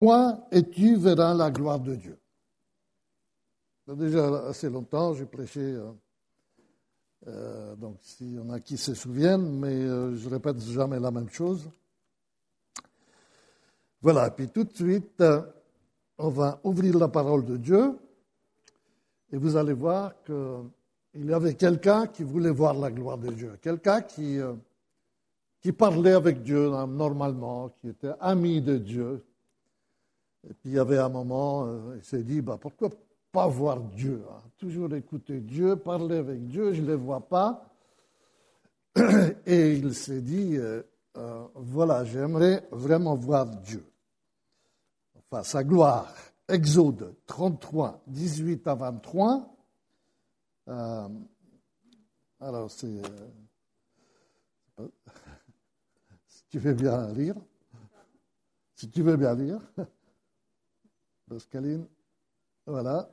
Point et tu verras la gloire de Dieu. Ça fait déjà assez longtemps, j'ai prêché, donc s'il y en a qui se souviennent, mais je répète jamais la même chose. Voilà, puis tout de suite, on va ouvrir la parole de Dieu et vous allez voir qu'il y avait quelqu'un qui voulait voir la gloire de Dieu, quelqu'un qui parlait avec Dieu normalement, qui était ami de Dieu. Et puis il y avait un moment, il s'est dit, pourquoi pas voir Dieu, hein? Toujours écouter Dieu, parler avec Dieu, je ne le vois pas. Et il s'est dit, voilà, j'aimerais vraiment voir Dieu. Enfin, sa gloire. Exode 33, 18 à 23. Alors, c'est... si tu veux bien lire. Si tu veux bien lire. Pascaline. Voilà.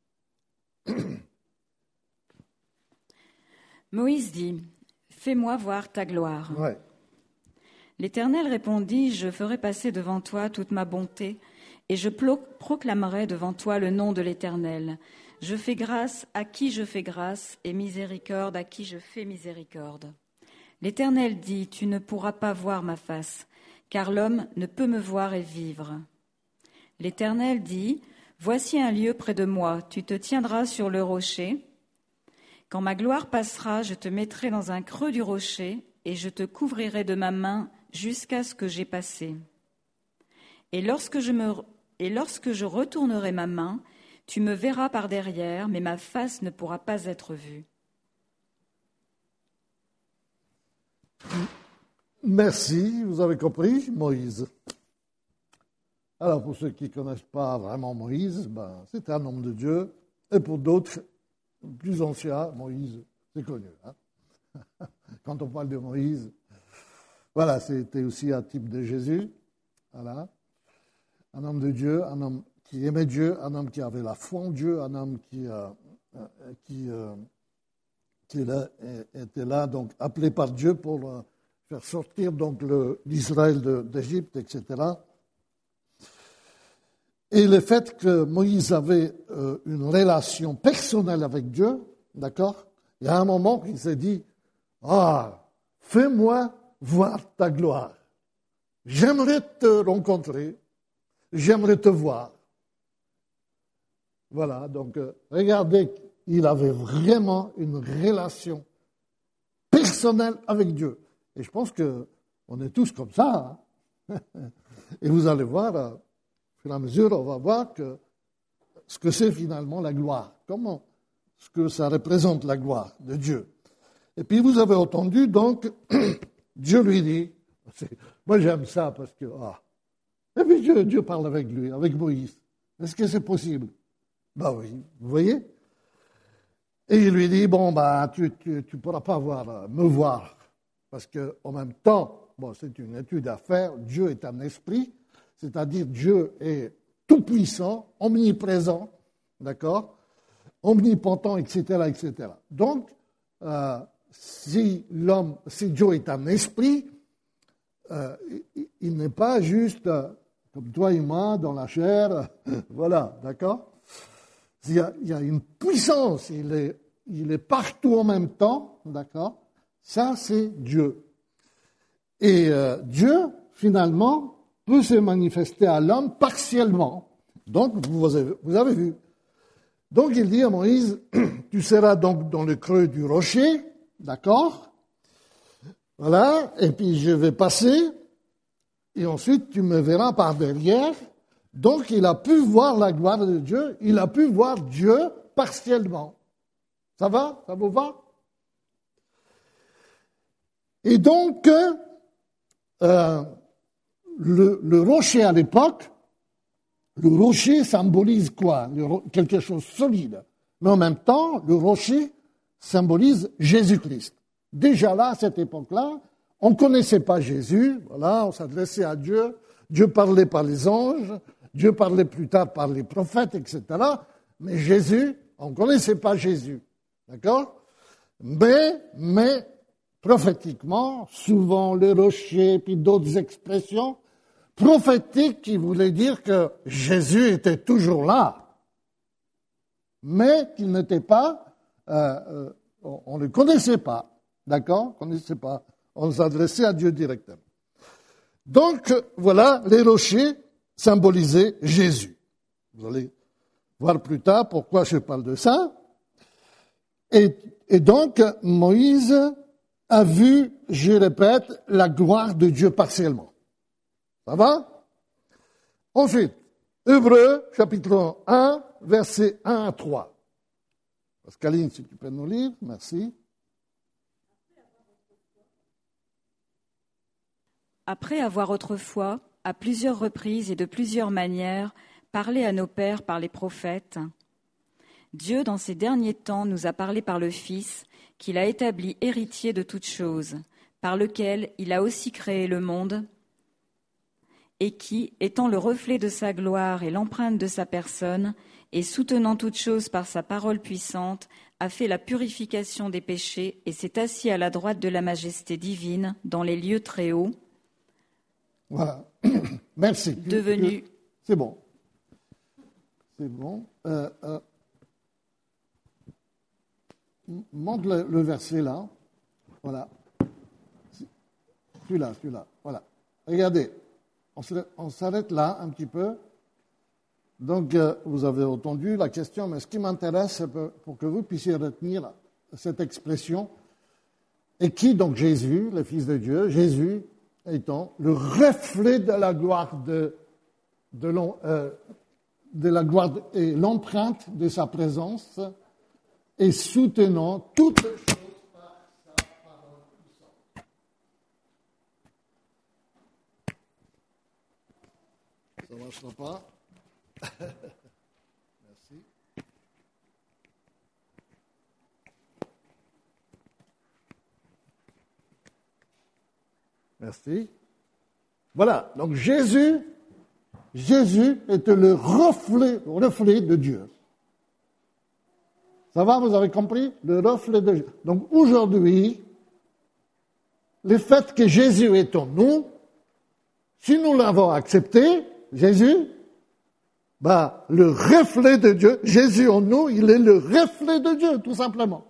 Moïse dit, « Fais-moi voir ta gloire. » Ouais. L'Éternel répondit, « Je ferai passer devant toi toute ma bonté, et je proclamerai devant toi le nom de l'Éternel. Je fais grâce à qui je fais grâce, et miséricorde à qui je fais miséricorde. » L'Éternel dit, « Tu ne pourras pas voir ma face, car l'homme ne peut me voir et vivre. » L'Éternel dit, « Voici un lieu près de moi, tu te tiendras sur le rocher. Quand ma gloire passera, je te mettrai dans un creux du rocher, et je te couvrirai de ma main jusqu'à ce que j'aie passé. Et lorsque je retournerai ma main, tu me verras par derrière, mais ma face ne pourra pas être vue. » Merci, vous avez compris, Moïse. Alors, pour ceux qui ne connaissent pas vraiment Moïse, c'est un homme de Dieu. Et pour d'autres, plus anciens, Moïse, c'est connu. Hein? Quand on parle de Moïse, voilà, c'était aussi un type de Jésus. Voilà. Un homme de Dieu, un homme qui aimait Dieu, un homme qui avait la foi en Dieu, un homme qui était là, donc appelé par Dieu pour faire sortir donc l'Israël d'Égypte, etc. Et le fait que Moïse avait une relation personnelle avec Dieu, d'accord, il y a un moment qu'il s'est dit, fais-moi voir ta gloire. J'aimerais te rencontrer, j'aimerais te voir. Voilà, donc regardez, il avait vraiment une relation personnelle avec Dieu. Et je pense qu'on est tous comme ça. Hein? Et vous allez voir, au fur et à mesure, on va voir ce que c'est finalement la gloire. Ce que ça représente la gloire de Dieu. Et puis vous avez entendu, donc, Dieu lui dit, moi j'aime ça parce que, et puis Dieu parle avec lui, avec Moïse. Est-ce que c'est possible? Oui, vous voyez? Et il lui dit, tu pourras pas me voir, parce qu'en même temps, c'est une étude à faire, Dieu est un esprit, c'est-à-dire Dieu est tout-puissant, omniprésent, d'accord, omnipotent, etc., etc. Donc, si Dieu est un esprit, il n'est pas juste comme toi et moi dans la chair, voilà, d'accord. Il y a une puissance, il est partout en même temps, d'accord. Ça, c'est Dieu. Et Dieu, finalement, peut se manifester à l'homme partiellement. Donc, vous avez vu. Donc, il dit à Moïse, tu seras donc dans le creux du rocher, d'accord? Voilà, et puis je vais passer, et ensuite tu me verras par derrière. Donc, il a pu voir la gloire de Dieu, il a pu voir Dieu partiellement. Ça va? Ça vous va? Et donc, le rocher à l'époque, le rocher symbolise quoi? Quelque chose de solide. Mais en même temps, le rocher symbolise Jésus-Christ. Déjà là, à cette époque-là, on ne connaissait pas Jésus, voilà, on s'adressait à Dieu, Dieu parlait par les anges, Dieu parlait plus tard par les prophètes, etc. Mais Jésus, on ne connaissait pas Jésus, d'accord? Mais prophétiquement, souvent le rocher, puis d'autres expressions, prophétique qui voulait dire que Jésus était toujours là, mais qu'il n'était pas, on ne le connaissait pas, d'accord? On ne connaissait pas, on s'adressait à Dieu directement. Donc, voilà, les rochers symbolisaient Jésus. Vous allez voir plus tard pourquoi je parle de ça. Et donc, Moïse a vu, je répète, la gloire de Dieu partiellement. Ça va? Ensuite, Hébreux, chapitre 1, versets 1 à 3. Pascaline, si tu peux nous lire, merci. Après avoir autrefois, à plusieurs reprises et de plusieurs manières, parlé à nos pères par les prophètes, Dieu, dans ces derniers temps, nous a parlé par le Fils, qu'il a établi héritier de toutes choses, par lequel il a aussi créé le monde, et qui, étant le reflet de sa gloire et l'empreinte de sa personne, et soutenant toutes choses par sa parole puissante, a fait la purification des péchés et s'est assis à la droite de la majesté divine dans les lieux très hauts. Voilà. Merci. Devenu. C'est bon. C'est bon. Montre le verset là. Voilà. Celui-là. Voilà. Regardez. On s'arrête là un petit peu. Donc, vous avez entendu la question, mais ce qui m'intéresse, c'est pour que vous puissiez retenir cette expression. Et qui, donc Jésus, le Fils de Dieu, Jésus étant le reflet de la gloire de la gloire et l'empreinte de sa présence, et soutenant toutes choses par sa parole puissante. Ça ne marchera pas. Merci. Merci. Voilà, donc Jésus était le reflet de Dieu. Ça va, vous avez compris? Le reflet de Dieu. Donc aujourd'hui, le fait que Jésus est en nous, si nous l'avons accepté, Jésus, le reflet de Dieu, Jésus en nous, il est le reflet de Dieu, tout simplement.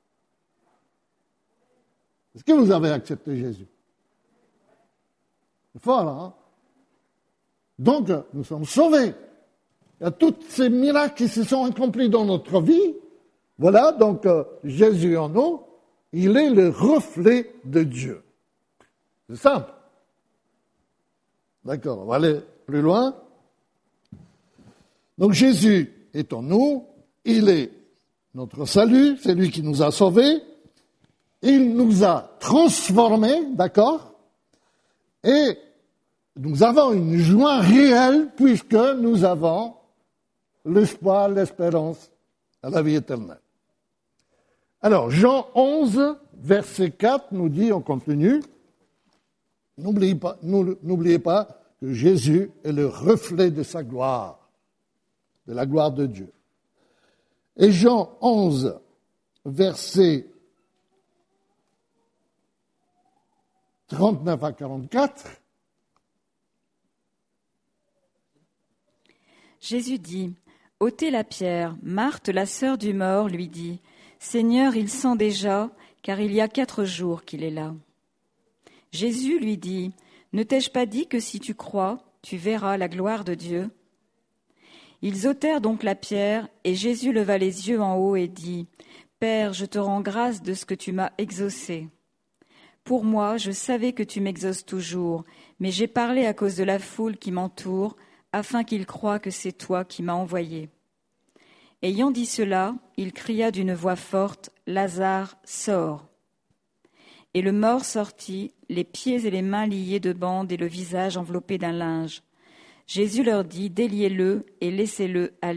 Est-ce que vous avez accepté Jésus? C'est fort, là, hein? Donc, nous sommes sauvés. Il y a tous ces miracles qui se sont accomplis dans notre vie. Voilà, donc, Jésus en nous, il est le reflet de Dieu. C'est simple. D'accord, on va aller plus loin. Donc, Jésus est en nous, il est notre salut, c'est lui qui nous a sauvés, il nous a transformés, d'accord? Et nous avons une joie réelle puisque nous avons l'espoir, l'espérance à la vie éternelle. Alors, Jean 11, verset 4 nous dit, on continue, n'oubliez pas que Jésus est le reflet de sa gloire, de la gloire de Dieu. Et Jean 11, verset 39 à 44, Jésus dit, « ôtez la pierre. » Marthe, la sœur du mort, lui dit, « Seigneur, il sent déjà, car il y a 4 jours qu'il est là. » Jésus lui dit, « Ne t'ai-je pas dit que si tu crois, tu verras la gloire de Dieu ?» Ils ôtèrent donc la pierre, et Jésus leva les yeux en haut et dit, « Père, je te rends grâce de ce que tu m'as exaucé. Pour moi, je savais que tu m'exauces toujours, mais j'ai parlé à cause de la foule qui m'entoure, afin qu'ils croient que c'est toi qui m'as envoyé. » Ayant dit cela, il cria d'une voix forte, « Lazare, sors !» Et le mort sortit, les pieds et les mains liés de bandes et le visage enveloppé d'un linge. Jésus leur dit, « Déliez-le et laissez-le aller. »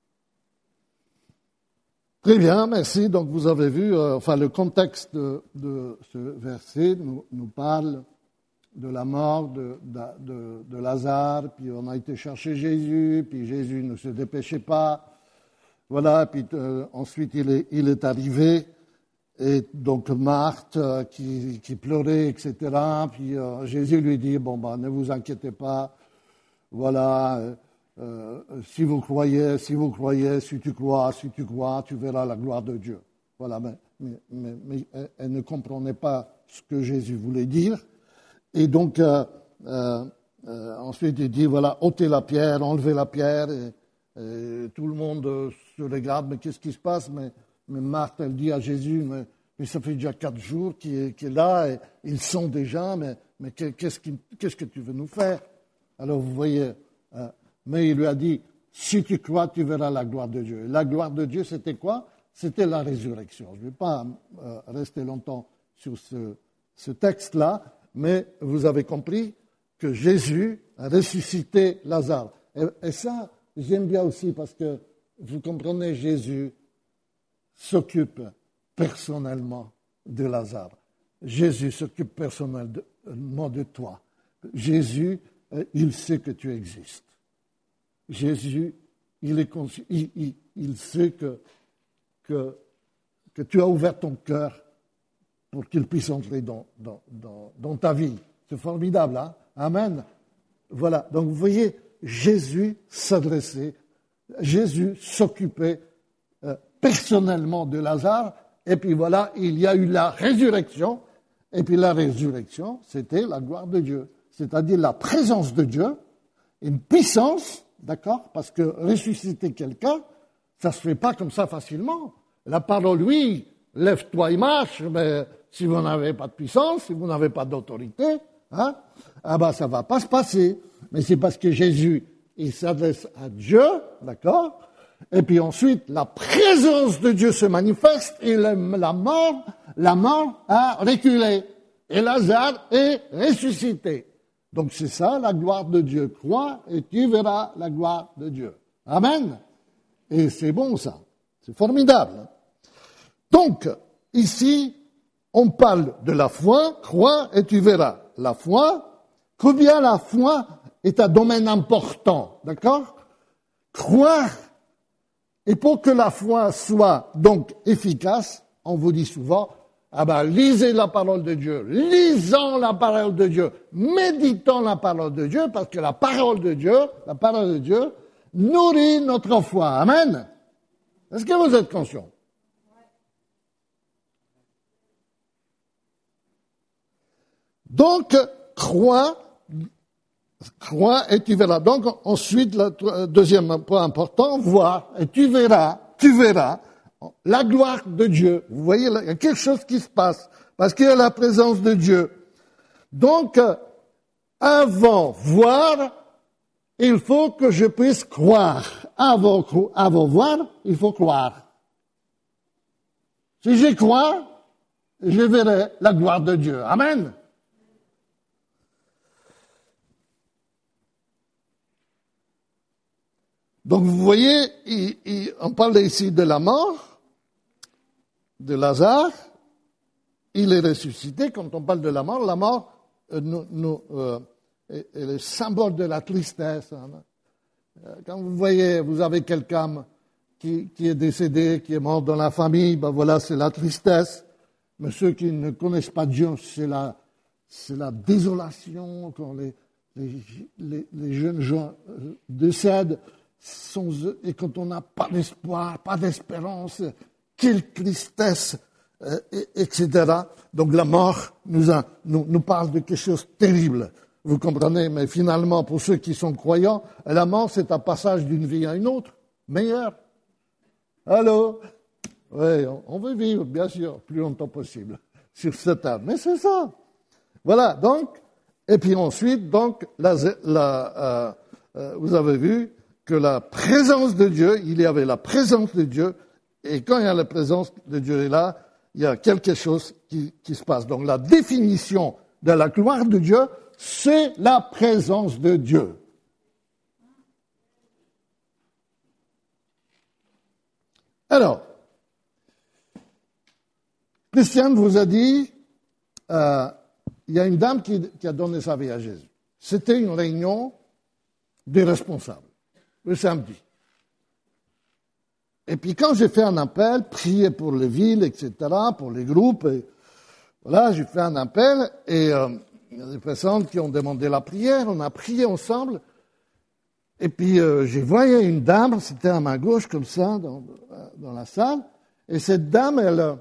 Très bien, merci. Donc vous avez vu, le contexte de ce verset nous parle de la mort de Lazare, puis on a été chercher Jésus, puis Jésus ne se dépêchait pas, voilà, puis ensuite il est arrivé, Et donc Marthe qui pleurait, etc. Puis Jésus lui dit, bon, ne vous inquiétez pas, voilà, si vous croyez, si tu crois, tu verras la gloire de Dieu. Voilà, mais elle ne comprenait pas ce que Jésus voulait dire. Et donc, ensuite, il dit, voilà, ôtez la pierre, enlevez la pierre. Et tout le monde se regarde, mais qu'est-ce qui se passe? Mais Marthe, elle dit à Jésus, mais ça fait déjà 4 jours qu'il est là, et ils sont déjà, mais qu'est-ce que tu veux nous faire? Alors, vous voyez, mais il lui a dit, si tu crois, tu verras la gloire de Dieu. Et la gloire de Dieu, c'était quoi? C'était la résurrection. Je ne vais pas rester longtemps sur ce texte-là, mais vous avez compris que Jésus a ressuscité Lazare. Et ça, j'aime bien aussi parce que, vous comprenez, Jésus s'occupe personnellement de Lazare. Jésus s'occupe personnellement de toi. Jésus, il sait que tu existes. Jésus, il sait que tu as ouvert ton cœur pour qu'il puisse entrer dans ta vie. C'est formidable, hein? Amen. Voilà. Donc, vous voyez, Jésus s'adressait, Jésus s'occupait personnellement de Lazare, et puis voilà, il y a eu la résurrection, et puis la résurrection, c'était la gloire de Dieu, c'est-à-dire la présence de Dieu, une puissance, d'accord, parce que ressusciter quelqu'un, ça ne se fait pas comme ça facilement. La parole, oui, lève-toi et marche, mais si vous n'avez pas de puissance, si vous n'avez pas d'autorité, ça ne va pas se passer. Mais c'est parce que Jésus, il s'adresse à Dieu, d'accord? Et puis ensuite, la présence de Dieu se manifeste et la mort a reculé. Et Lazare est ressuscité. Donc c'est ça la gloire de Dieu. Crois et tu verras la gloire de Dieu. Amen. Et c'est bon ça. C'est formidable. Donc, ici, on parle de la foi. Crois et tu verras. La foi, combien la foi est un domaine important. D'accord? Croire. Et pour que la foi soit donc efficace, on vous dit souvent, lisez la parole de Dieu, lisons la parole de Dieu, méditons la parole de Dieu, parce que la parole de Dieu nourrit notre foi. Amen. Est-ce que vous êtes conscient? Donc, crois et tu verras. Donc, ensuite, le deuxième point important, voir et tu verras la gloire de Dieu. Vous voyez, il y a quelque chose qui se passe, parce qu'il y a la présence de Dieu. Donc, avant voir, il faut que je puisse croire. Avant voir, il faut croire. Si j'y crois, je verrai la gloire de Dieu. Amen. Donc, vous voyez, on parle ici de la mort de Lazare. Il est ressuscité. Quand on parle de la mort est le symbole de la tristesse. Quand vous voyez, vous avez quelqu'un qui est décédé, qui est mort dans la famille, voilà, c'est la tristesse. Mais ceux qui ne connaissent pas Dieu, c'est la désolation quand les jeunes gens décèdent. Et quand on n'a pas d'espoir, pas d'espérance, quelle tristesse, etc. Donc la mort nous parle de quelque chose de terrible, vous comprenez, mais finalement, pour ceux qui sont croyants, la mort, c'est un passage d'une vie à une autre, meilleure. Allô? Oui, on veut vivre, bien sûr, plus longtemps possible sur cette terre, mais c'est ça. Voilà, donc, et puis ensuite, donc, vous avez vu que la présence de Dieu, il y avait la présence de Dieu, et quand il y a la présence de Dieu est là, il y a quelque chose qui se passe. Donc la définition de la gloire de Dieu, c'est la présence de Dieu. Alors, Christiane vous a dit, il y a une dame qui a donné sa vie à Jésus. C'était une réunion des responsables. Le samedi. Et puis quand j'ai fait un appel, prier pour les villes, etc., pour les groupes, et voilà, j'ai fait un appel, et il y a des personnes qui ont demandé la prière, on a prié ensemble, et puis j'ai vu une dame, c'était à ma gauche comme ça, dans la salle, et cette dame,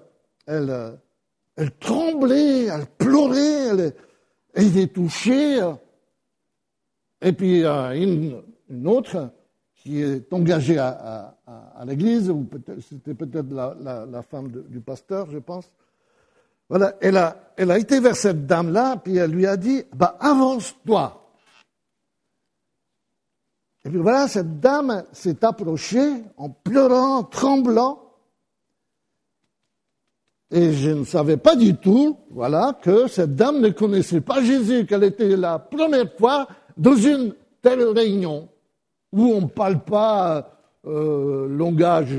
elle tremblait, elle pleurait, elle était touchée. Et puis une autre qui est engagée à l'église, ou c'était peut-être la femme du pasteur, je pense. Voilà, elle a été vers cette dame-là, puis elle lui a dit, avance-toi. Et puis voilà, cette dame s'est approchée en pleurant, tremblant. Et je ne savais pas du tout, voilà, que cette dame ne connaissait pas Jésus, qu'elle était la première fois dans une telle réunion où on ne parle pas langage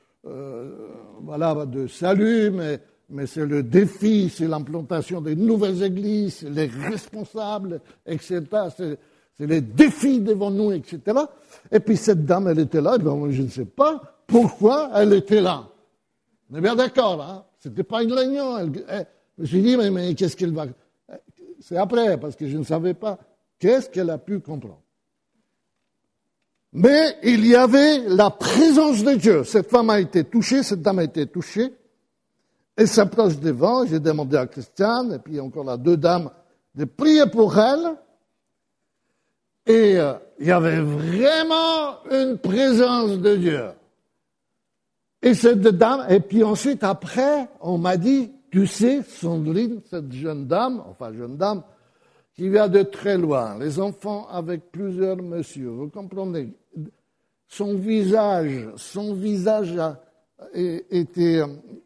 de salut, mais c'est le défi, c'est l'implantation des nouvelles églises, c'est les responsables, etc. C'est les défis devant nous, etc. Et puis cette dame, elle était là, et moi, je ne sais pas pourquoi elle était là. On est bien d'accord, hein? C'était pas une réunion. Je me suis dit, mais qu'est-ce qu'elle va... C'est après, parce que je ne savais pas qu'est-ce qu'elle a pu comprendre. Mais il y avait la présence de Dieu. Cette femme a été touchée, cette dame a été touchée. Elle s'approche devant, j'ai demandé à Christiane, et puis encore là, 2 dames, de prier pour elle. Et il y avait vraiment une présence de Dieu. Et cette dame, et puis ensuite, après, on m'a dit, tu sais, Sandrine, cette jeune dame, qui vient de très loin, les enfants avec plusieurs messieurs, vous comprenez, son visage était,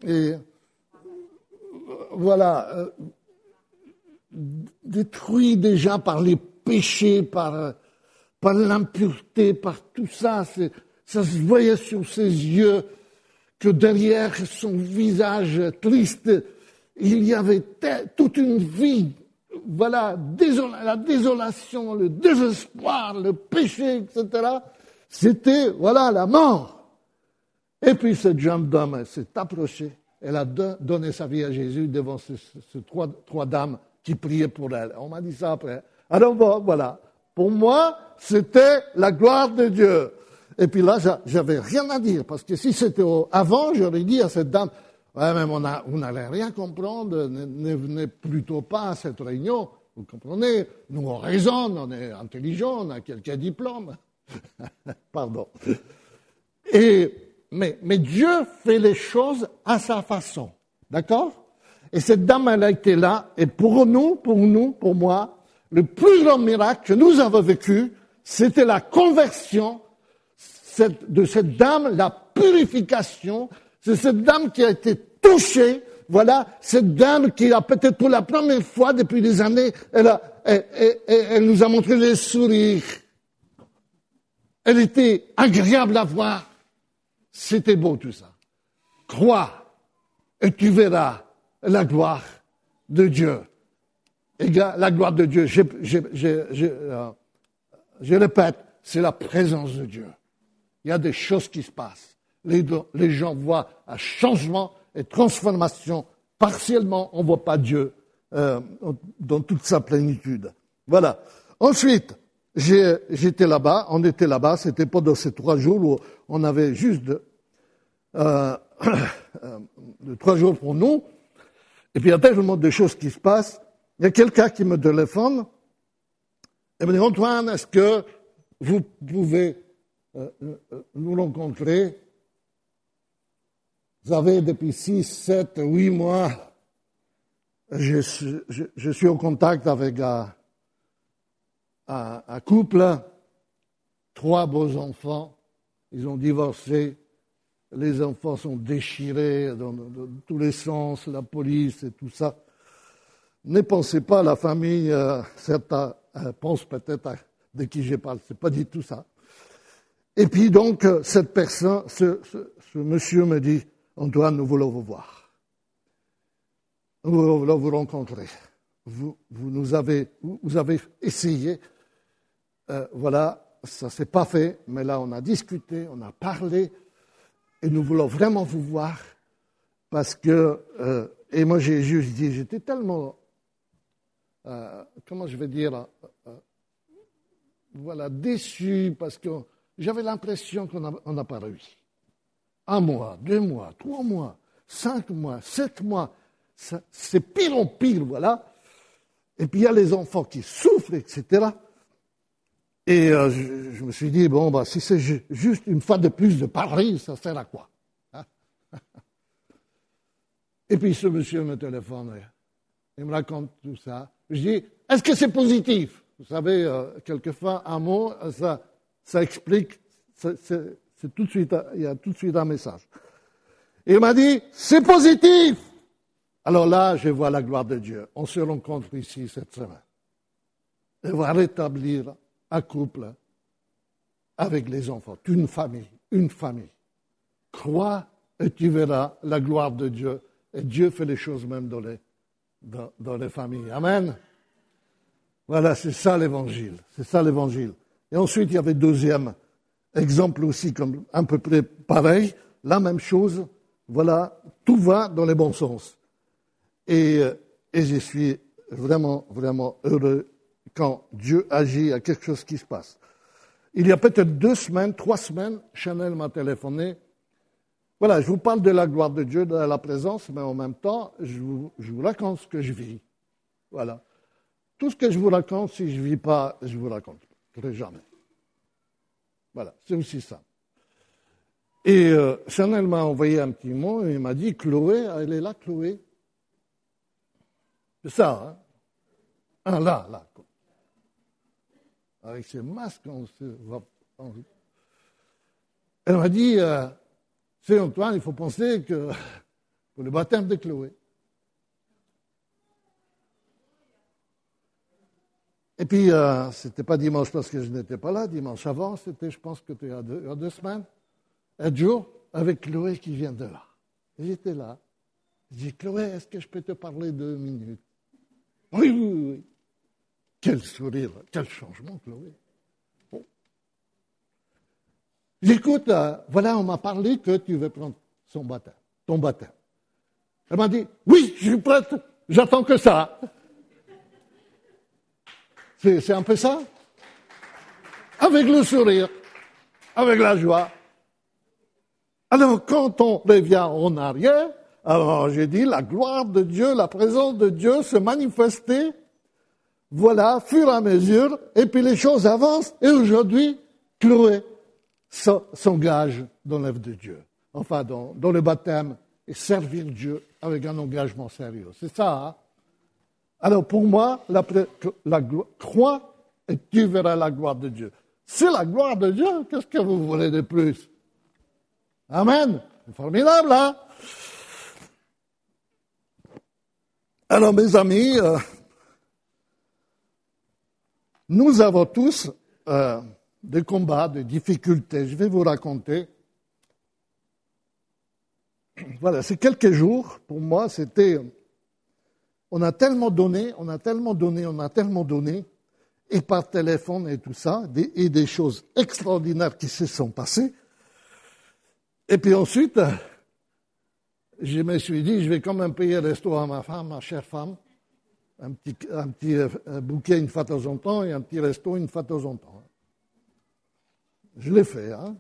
détruit déjà par les péchés, par l'impureté, par tout ça. Ça se voyait sur ses yeux que derrière son visage triste, il y avait toute une vie, la désolation, le désespoir, le péché, etc. C'était, la mort. Et puis cette jeune dame s'est approchée, elle a donné sa vie à Jésus devant ces 3 dames qui priaient pour elle. On m'a dit ça après. Alors voilà, pour moi, c'était la gloire de Dieu. Et puis là, j'avais rien à dire, parce que si c'était avant, j'aurais dit à cette dame, ouais, mais vous n'allez rien comprendre, ne venez plutôt pas à cette réunion, vous comprenez, nous on raisonne, on est intelligent, on a quelques diplômes. Pardon. Mais Dieu fait les choses à sa façon, d'accord? Et cette dame, elle a été là, et pour moi, le plus grand miracle que nous avons vécu, c'était la conversion de cette dame, la purification. C'est cette dame qui a été touchée, cette dame qui a peut-être pour la première fois depuis des années, elle nous a montré les sourires. Elle était agréable à voir. C'était beau tout ça. Crois et tu verras la gloire de Dieu. Et la gloire de Dieu, je répète, c'est la présence de Dieu. Il y a des choses qui se passent. Les gens voient un changement et transformation. Partiellement, on ne voit pas Dieu dans toute sa plénitude. Voilà. Ensuite, j'étais là-bas, on était là-bas, c'était pendant ces 3 jours où on avait juste de 3 jours pour nous. Et puis il y a tellement de choses qui se passent. Il y a quelqu'un qui me téléphone et me dit, Antoine, est-ce que vous pouvez nous rencontrer? Vous savez, depuis 6, 7, 8 mois, je suis en contact avec un couple, 3 beaux enfants, ils ont divorcé, les enfants sont déchirés dans tous les sens, la police et tout ça. Ne pensez pas à la famille, certains pensent peut-être de qui je parle, c'est pas du tout ça. Et puis donc, cette personne, ce monsieur me dit, Antoine, nous voulons vous voir. Nous voulons vous rencontrer. Vous avez essayé, ça s'est pas fait, mais là on a discuté, on a parlé, Et nous voulons vraiment vous voir parce que, et moi j'ai juste dit, j'étais tellement, comment je vais dire, voilà, déçu parce que j'avais l'impression qu'on n'a pas réussi. 1 mois, 2 mois, 3 mois, 5 mois, 7 mois, c'est pire en pire, voilà. Et puis il y a les enfants qui souffrent, etc. Et je me suis dit, bon, bah, si c'est juste une fois de plus de parler, ça sert à quoi, hein? Et puis ce monsieur me téléphone, il me raconte tout ça. Je dis, est-ce que c'est positif? Vous savez, quelquefois, un mot, ça explique, c'est tout de suite, il y a tout de suite un message. Et il m'a dit, c'est positif! Alors là, je vois la gloire de Dieu. On se rencontre ici cette semaine. Et on va rétablir un couple avec les enfants, une famille, une famille. Crois et tu verras la gloire de Dieu. Et Dieu fait les choses même dans les familles. Amen. Voilà, c'est ça l'évangile. C'est ça l'évangile. Et ensuite, il y avait deuxième exemple aussi, comme à peu près pareil, la même chose. Voilà, tout va dans le bon sens. Et je suis vraiment, vraiment heureux quand Dieu agit, il y a quelque chose qui se passe. Il y a peut-être 2 semaines, 3 semaines, Chanel m'a téléphoné. Voilà, je vous parle de la gloire de Dieu, de la présence, mais en même temps, je vous raconte ce que je vis. Voilà. Tout ce que je vous raconte, si je ne vis pas, je vous raconte. Jamais. Voilà, c'est aussi ça. Et Chanel m'a envoyé un petit mot et il m'a dit, Chloé, elle est là, Chloé. C'est ça, hein? Ah, là. Avec ces masques, on se voit. Elle m'a dit, c'est Antoine, il faut penser que pour le baptême de Chloé. Et puis, c'était pas dimanche parce que je n'étais pas là, dimanche avant, c'était, je pense que c'était il y a 2 semaines, un jour, avec Chloé qui vient de là. Et j'étais là. Je dis, Chloé, est-ce que je peux te parler 2 minutes? Oui. Quel sourire, quel changement, Chloé. Bon. J'écoute, voilà, on m'a parlé que tu veux prendre ton baptême. Elle m'a dit, oui, je suis prête, j'attends que ça. C'est un peu ça. Avec le sourire, avec la joie. Alors, quand on revient en arrière, alors j'ai dit, la gloire de Dieu, la présence de Dieu se manifestait, voilà, fur et à mesure, et puis les choses avancent, et aujourd'hui, Chloé s'engage dans l'œuvre de Dieu, enfin dans le baptême, et servir Dieu avec un engagement sérieux. C'est ça, hein? Alors pour moi, crois et tu verras la gloire de Dieu. C'est la gloire de Dieu, qu'est-ce que vous voulez de plus? Amen. C'est formidable, hein? Alors mes amis, nous avons tous des combats, des difficultés. Je vais vous raconter. Voilà, ces quelques jours, pour moi, c'était... On a tellement donné, et par téléphone et tout ça, et des choses extraordinaires qui se sont passées. Et puis ensuite, je me suis dit, je vais quand même payer le resto à ma femme, ma chère femme, un petit bouquet une fois de temps en temps et un petit resto une fois de temps en temps. Je l'ai fait, hein.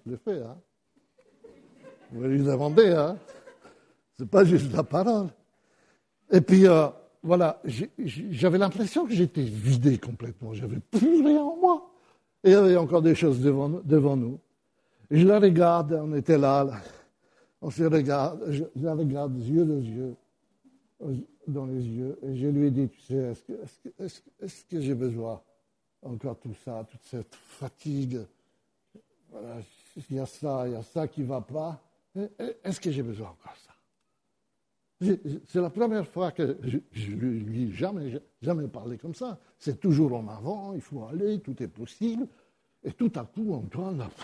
Vous lui demandez, hein. C'est pas juste la parole. Et puis, voilà, j'avais l'impression que j'étais vidé complètement. J'avais plus rien en moi. Et il y avait encore des choses devant nous. Et je la regarde, on était là, on se regarde, je la regarde yeux dans les yeux, et je lui ai dit, tu sais, est-ce que j'ai besoin encore tout ça, toute cette fatigue? Voilà, il y a ça qui ne va pas. Est-ce que j'ai besoin encore ça? C'est la première fois que je lui ai jamais parlé comme ça. C'est toujours en avant, il faut aller, tout est possible. Et tout à coup, Antoine, là,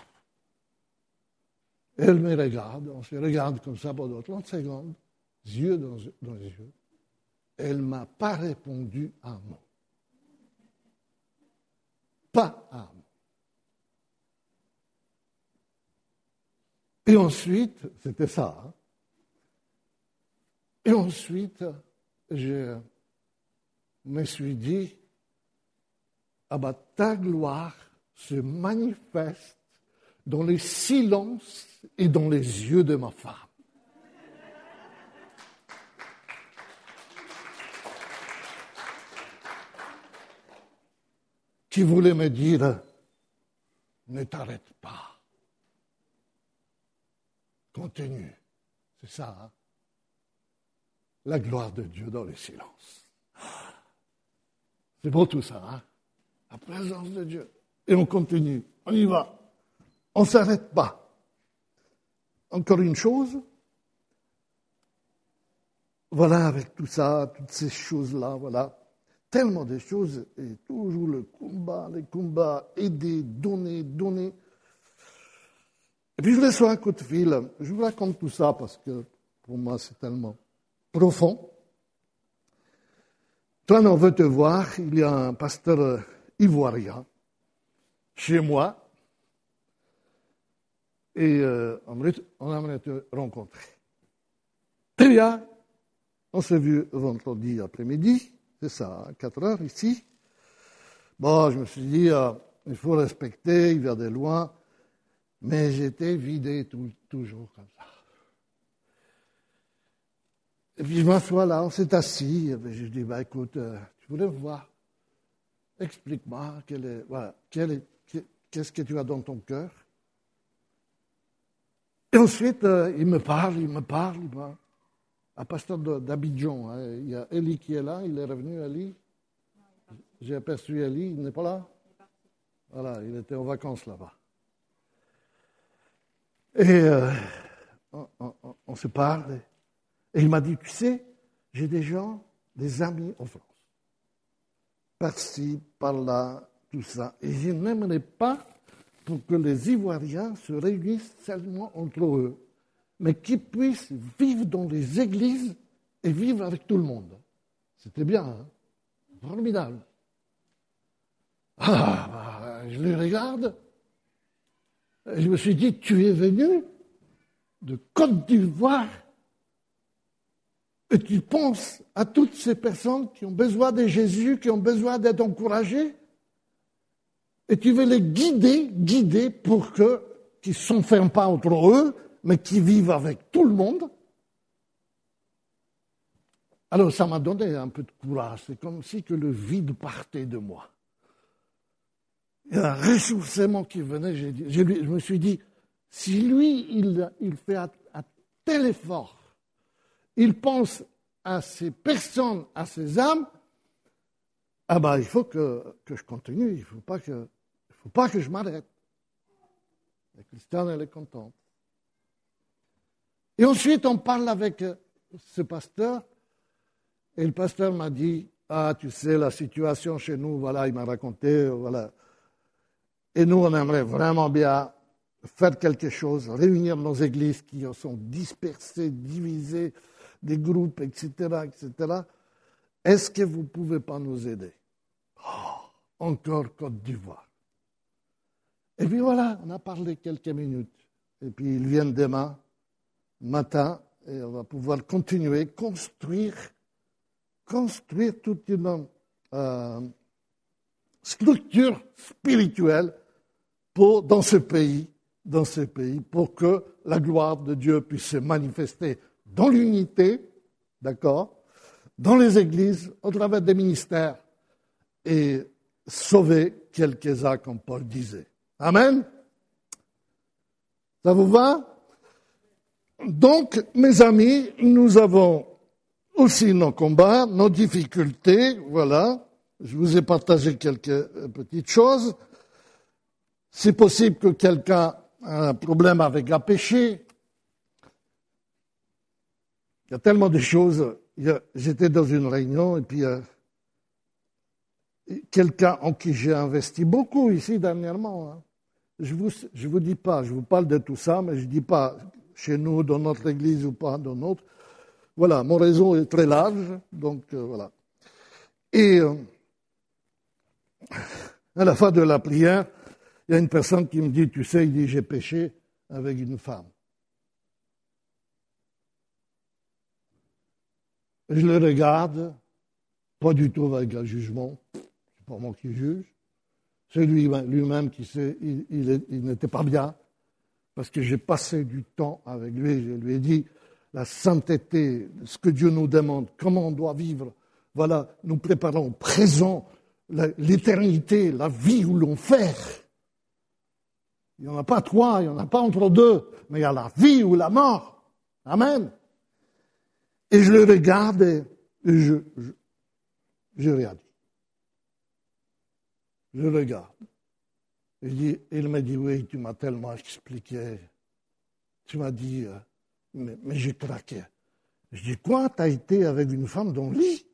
elle me regarde, on se regarde comme ça pendant 30 secondes, yeux dans les yeux. Elle ne m'a pas répondu un mot. Pas un mot. Et ensuite, c'était ça. Hein. Et ensuite, je me suis dit, ah bah ta gloire se manifeste dans les silences et dans les yeux de ma femme. Qui voulait me dire, ne t'arrête pas. Continue. C'est ça, hein? La gloire de Dieu dans le silence. C'est beau tout ça, hein? La présence de Dieu. Et on continue, on y va. On ne s'arrête pas. Encore une chose, voilà, avec tout ça, toutes ces choses-là, voilà, tellement de choses, et toujours les combats, aider, donner. Et puis je reçois un coup de fil, je vous raconte tout ça parce que pour moi c'est tellement profond. Toi, on veut te voir, il y a un pasteur ivoirien chez moi, et on aimerait te rencontrer. Très bien, on s'est vu vendredi après-midi, c'est ça, à 4 heures ici. Bon, je me suis dit, il faut respecter, il vient de loin, mais j'étais vidé toujours comme ça. Et puis je m'assois là, on s'est assis, et je dis, écoute, tu voulais me voir, explique-moi, qu'est-ce que tu as dans ton cœur. Et ensuite, il me parle. Un pasteur d'Abidjan, hein. Il y a Eli qui est là, il est revenu, Eli. J'ai aperçu Eli, il n'est pas là. Voilà, il était en vacances là-bas. Et on se parle. Et il m'a dit, tu sais, j'ai des amis en France. Par-ci, par-là, tout ça. Et je n'aimerais pas pour que les Ivoiriens se réunissent seulement entre eux, mais qu'ils puissent vivre dans les églises et vivre avec tout le monde. C'était bien, hein? Formidable. Je les regarde, et je me suis dit, tu es venu de Côte d'Ivoire, et tu penses à toutes ces personnes qui ont besoin de Jésus, qui ont besoin d'être encouragées, et tu veux les guider pour qu'ils ne s'enferment pas entre eux, mais qu'ils vivent avec tout le monde. Alors ça m'a donné un peu de courage, c'est comme si que le vide partait de moi. Il y a un ressourcement qui venait, je me suis dit, si lui, il fait un tel effort, il pense à ces personnes, à ces âmes, il faut que je continue, il ne faut pas que je m'arrête. La Christiane, elle est contente. Et ensuite, on parle avec ce pasteur, et le pasteur m'a dit, tu sais, la situation chez nous, voilà, il m'a raconté, voilà. Et nous, on aimerait vraiment bien faire quelque chose, réunir nos églises qui sont dispersées, divisées, des groupes, etc., etc. Est-ce que vous ne pouvez pas nous aider? Encore Côte d'Ivoire. Et puis voilà, on a parlé quelques minutes. Et puis ils viennent demain matin et on va pouvoir continuer, construire toute une structure spirituelle dans ce pays, pour que la gloire de Dieu puisse se manifester dans l'unité, d'accord, dans les églises, au travers des ministères, et sauver quelques-uns, comme Paul disait. Amen. Ça vous va? Donc, mes amis, nous avons aussi nos combats, nos difficultés, voilà. Je vous ai partagé quelques petites choses. C'est possible que quelqu'un a un problème avec un péché. Il y a tellement de choses. J'étais dans une réunion et puis quelqu'un en qui j'ai investi beaucoup ici dernièrement. Hein. Je vous dis pas, je vous parle de tout ça, mais je dis pas chez nous, dans notre église ou pas dans notre. Voilà, mon réseau est très large, donc voilà. Et à la fin de la prière, il y a une personne qui me dit, tu sais, il dit, j'ai péché avec une femme. Et je le regarde, pas du tout avec un jugement, c'est pas moi qui juge. C'est lui-même qui sait, il n'était pas bien, parce que j'ai passé du temps avec lui, je lui ai dit la sainteté, ce que Dieu nous demande, comment on doit vivre. Voilà, nous préparons au présent l'éternité, la vie ou l'enfer. Il n'y en a pas trois, il n'y en a pas entre deux, mais il y a la vie ou la mort. Amen. Et je le regarde et je réagis. Je regarde. Il m'a dit, oui, tu m'as tellement expliqué. Tu m'as dit, mais j'ai craqué. Je dis, quoi, tu as été avec une femme dans le lit?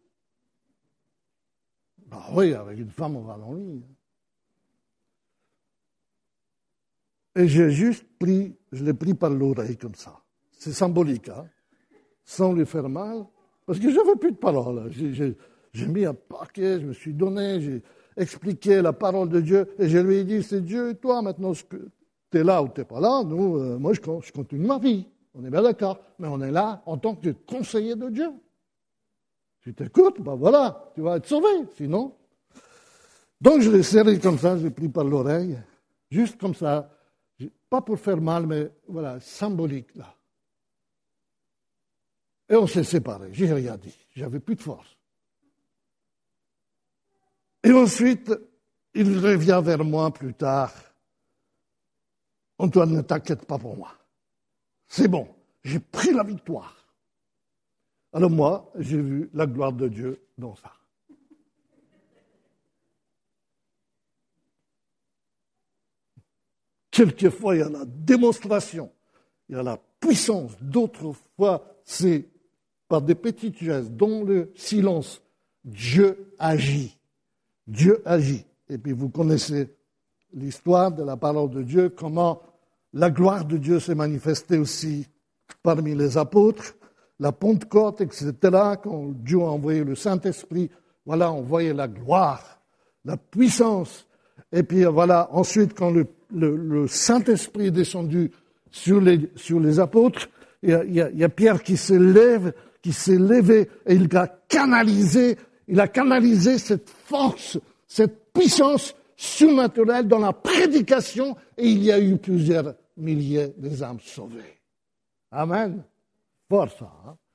Ben oui, avec une femme, on va dans le lit. Et j'ai juste je l'ai pris par l'oreille comme ça. C'est symbolique, hein? Sans lui faire mal, parce que je n'avais plus de parole. J'ai mis un paquet, je me suis donné, j'ai expliqué la parole de Dieu, et je lui ai dit, c'est Dieu et toi, maintenant, tu es là ou tu n'es pas là, moi je continue ma vie. On est bien d'accord, mais on est là en tant que conseiller de Dieu. Tu t'écoutes, ben voilà, tu vas être sauvé, sinon. Donc je l'ai serré comme ça, je l'ai pris par l'oreille, juste comme ça, pas pour faire mal, mais voilà, symbolique là. Et on s'est séparés, j'ai rien dit, j'avais plus de force. Et ensuite, il revient vers moi plus tard. Antoine, ne t'inquiète pas pour moi. C'est bon, j'ai pris la victoire. Alors moi, j'ai vu la gloire de Dieu dans ça. Quelquefois, il y a la démonstration, il y a la puissance. D'autres fois, c'est par des petites gestes, dans le silence. Dieu agit. Dieu agit. Et puis vous connaissez l'histoire de la parole de Dieu, comment la gloire de Dieu s'est manifestée aussi parmi les apôtres, la Pentecôte, etc. Quand Dieu a envoyé le Saint-Esprit, voilà, on voyait la gloire, la puissance. Et puis voilà, ensuite, quand le Saint-Esprit est descendu sur les apôtres, il y a Pierre qui s'est levé et il a canalisé cette force, cette puissance surnaturelle dans la prédication, et il y a eu plusieurs milliers d'âmes sauvées. Amen. Fort ça. Hein?